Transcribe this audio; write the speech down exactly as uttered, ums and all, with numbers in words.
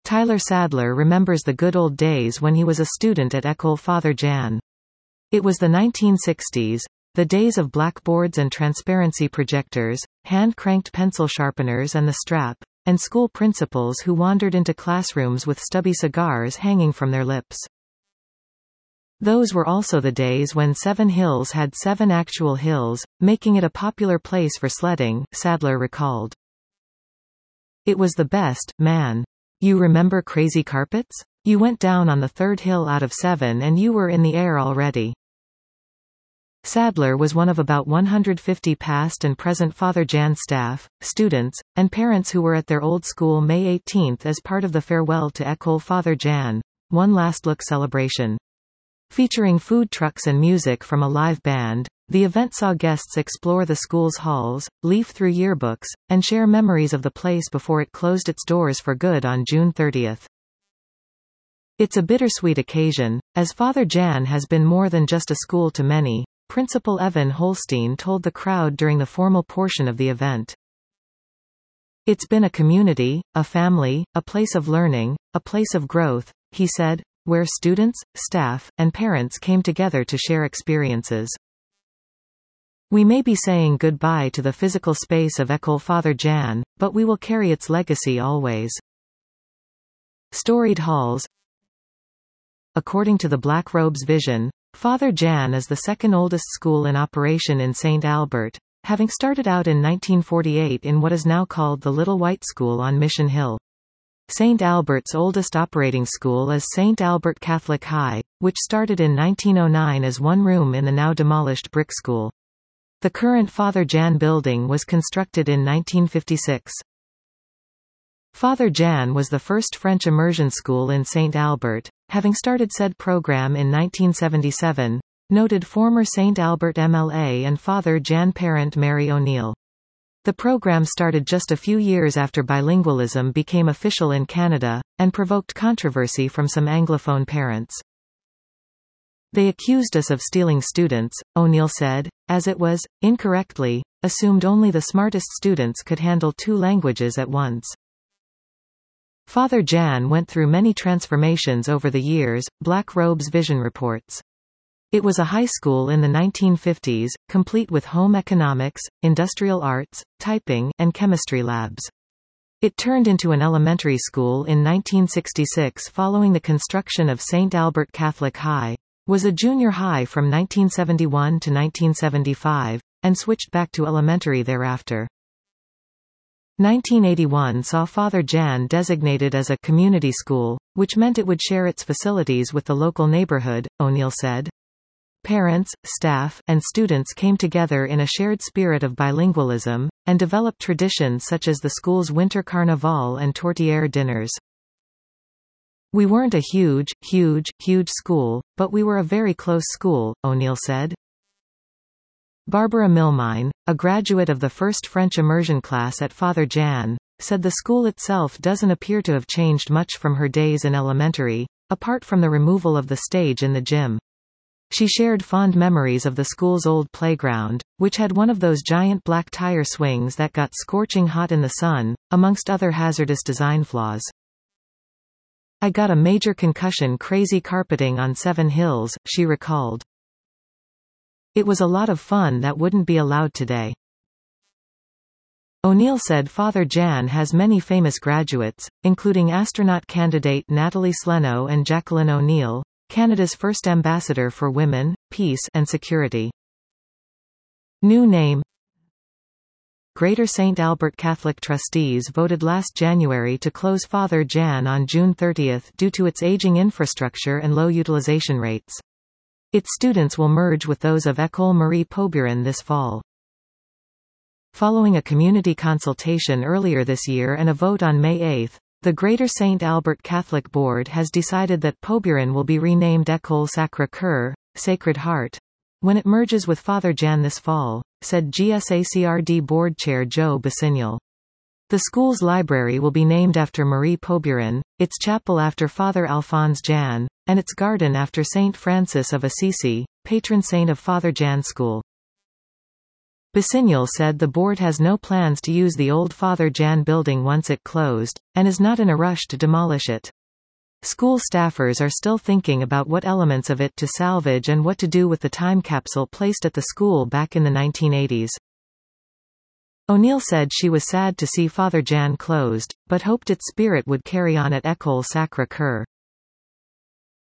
Tyler Sadler remembers the good old days when he was a student at École Father Jan. It was the nineteen sixties, the days of blackboards and transparency projectors, hand-cranked pencil sharpeners and the strap, and school principals who wandered into classrooms with stubby cigars hanging from their lips. Those were also the days when Seven Hills had seven actual hills, making it a popular place for sledding, Sadler recalled. It was the best, man. You remember crazy carpets? You went down on the third hill out of seven and you were in the air already. Sadler was one of about one hundred fifty past and present Father Jan staff, students, and parents who were at their old school May eighteenth as part of the Farewell to École Father Jan, One Last Look celebration. Featuring food trucks and music from a live band, the event saw guests explore the school's halls, leaf through yearbooks, and share memories of the place before it closed its doors for good on June thirtieth. It's a bittersweet occasion, as Father Jan has been more than just a school to many, Principal Evan Holstein told the crowd during the formal portion of the event. It's been a community, a family, a place of learning, a place of growth, he said, where students, staff, and parents came together to share experiences. We may be saying goodbye to the physical space of École Father Jan, but we will carry its legacy always. Storied halls. According to the Black Robe's vision, Father Jan is the second oldest school in operation in Saint Albert, having started out in nineteen forty-eight in what is now called the Little White School on Mission Hill. Saint Albert's oldest operating school is Saint Albert Catholic High, which started in nineteen oh nine as one room in the now demolished brick school. The current Father Jan building was constructed in nineteen fifty-six. Father Jan was the first French immersion school in Saint Albert, having started said program in nineteen seventy-seven, noted former Saint Albert M L A and Father Jan parent Mary O'Neill. The program started just a few years after bilingualism became official in Canada, and provoked controversy from some Anglophone parents. They accused us of stealing students, O'Neill said, as it was, incorrectly, assumed only the smartest students could handle two languages at once. Father Jan went through many transformations over the years, Black Robe's vision reports. It was a high school in the nineteen fifties, complete with home economics, industrial arts, typing, and chemistry labs. It turned into an elementary school in nineteen sixty-six following the construction of Saint Albert Catholic High, was a junior high from nineteen seventy-one to nineteen seventy-five, and switched back to elementary thereafter. nineteen eighty-one saw Father Jan designated as a community school, which meant it would share its facilities with the local neighborhood, O'Neill said. Parents, staff, and students came together in a shared spirit of bilingualism, and developed traditions such as the school's winter carnival and tourtière dinners. We weren't a huge, huge, huge school, but we were a very close school, O'Neill said. Barbara Milmine, a graduate of the first French immersion class at Father Jan, said the school itself doesn't appear to have changed much from her days in elementary, apart from the removal of the stage in the gym. She shared fond memories of the school's old playground, which had one of those giant black tire swings that got scorching hot in the sun, amongst other hazardous design flaws. I got a major concussion crazy carpeting on Seven Hills, she recalled. It was a lot of fun that wouldn't be allowed today. O'Neill said Father Jan has many famous graduates, including astronaut candidate Natalie Sleno and Jacqueline O'Neill, Canada's first ambassador for women, peace and security. New name. Greater Saint Albert Catholic trustees voted last January to close Father Jan on June thirtieth due to its aging infrastructure and low utilization rates. Its students will merge with those of École Marie Pauburon this fall. Following a community consultation earlier this year and a vote on May eighth, the Greater Saint Albert Catholic Board has decided that Pauburon will be renamed École Sacré-Cœur, Sacred Heart, when it merges with Father Jan this fall, said G S A C R D Board Chair Joe Basignol. The school's library will be named after Marie Pauburon, its chapel after Father Alphonse Jan, and its garden after Saint Francis of Assisi, patron saint of Father Jan School. Basignol said the board has no plans to use the old Father Jan building once it closed, and is not in a rush to demolish it. School staffers are still thinking about what elements of it to salvage and what to do with the time capsule placed at the school back in the nineteen eighties. O'Neill said she was sad to see Father Jan closed, but hoped its spirit would carry on at École Sacré-Cœur.